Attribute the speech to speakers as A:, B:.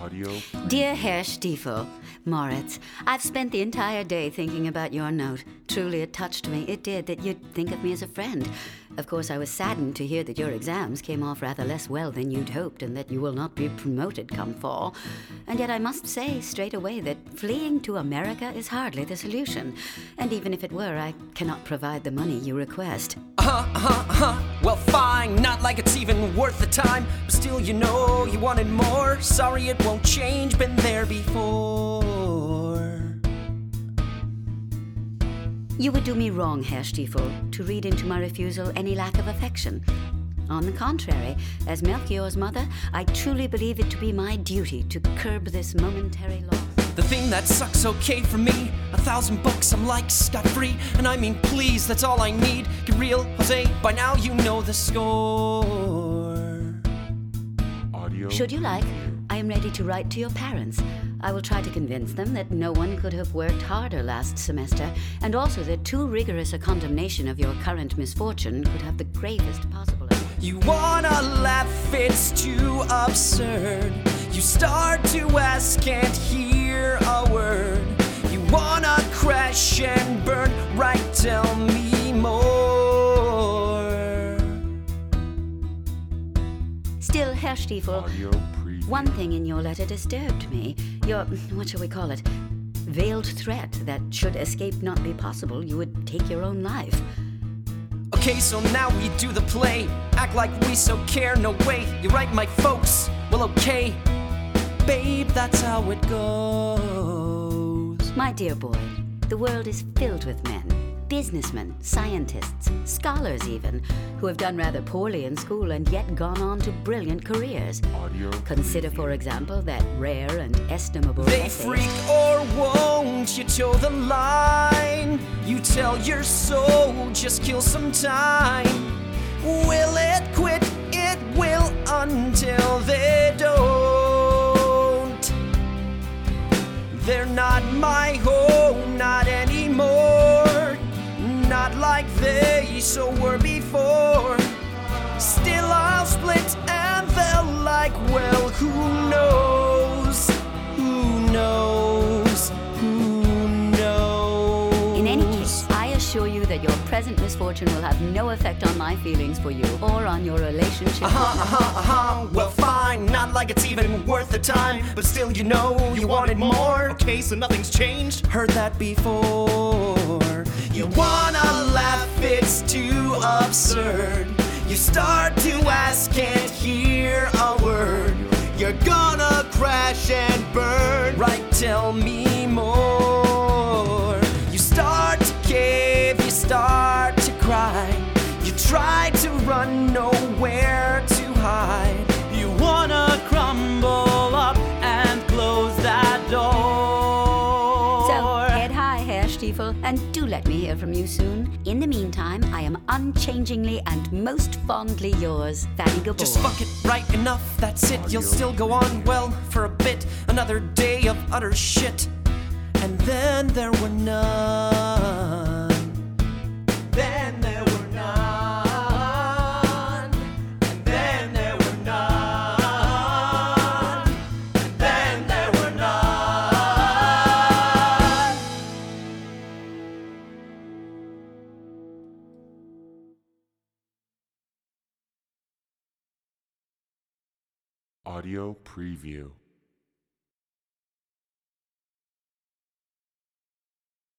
A: Audio.
B: Dear Herr Stiefel, Moritz, I've spent the entire day thinking about your note. Truly, it touched me. It did, that you'd think of me as a friend. Of course, I was saddened to hear that your exams came off rather less well than you'd hoped and that you will not be promoted come fall. And yet I must say straight away that fleeing to America is hardly the solution. And even if it were, I cannot provide the money you request.
C: Well, fine, not like it's even worth the time. But still, you know you wanted more. Sorry, it won't change, been there before.
B: You would do me wrong, Herr Stiefel, to read into my refusal any lack of affection. On the contrary, as Melchior's mother, I truly believe it to be my duty to curb this momentary loss.
C: The thing that sucks okay for me, $1,000 I'm like scot-free. And I mean please, that's all I need. Get real, Jose, by now you know the score.
A: Audio.
B: Should you like, I am ready to write to your parents. I will try to convince them that no one could have worked harder last semester, and also that too rigorous a condemnation of your current misfortune could have the gravest possible effect.
C: You wanna laugh, it's too absurd. You start to ask, can't hear a word. You wanna crash and burn, right, tell me more.
B: Still, Herr Stiefel,
A: Audio preview.
B: one thing in your letter disturbed me. Your, what shall we call it, veiled threat that should escape not be possible, you would take your own life.
C: Okay, so now we do the play. Act like we so care, no way. You're right, my folks, well okay. Babe, that's how it goes.
B: My dear boy, the world is filled with men, businessmen, scientists, scholars even, who have done rather poorly in school and yet gone on to brilliant careers.
A: Audio.
B: Consider, for example, that rare and estimable
C: They
B: essay.
C: freak or won't you toe the line? You tell your soul, just kill some time. Will it quit? It will until they don't. They're not my home, not anymore. Not like they so were before. Still I'll split and they'll like, well, who knows? Who knows? Who knows?
B: In any case, I assure you that your present misfortune will have no effect on my feelings for you or on your relationship with me.
C: Well, fine, not like it's even worth the time. But still, you know, you wanted more.
D: Okay, so nothing's changed?
C: Heard that before. You wanna laugh, it's too absurd. You start to ask, can't hear a word.
D: You're gonna crash and burn.
C: Right, tell me more. You start to cave, you start to cry. You try to run, nowhere to hide.
D: You wanna crumble up and close that door.
B: So, head high, Herr Stiefel, and do let me hear from you soon. In the meantime, I am unchangingly and most fondly yours, Fanny Gabor.
C: Just fuck it, right enough, that's it. You'll still go on, well, for a bit. Another day of utter shit. And then there were none. Then there were none. And then there were none. And then there were none.
A: Audio preview.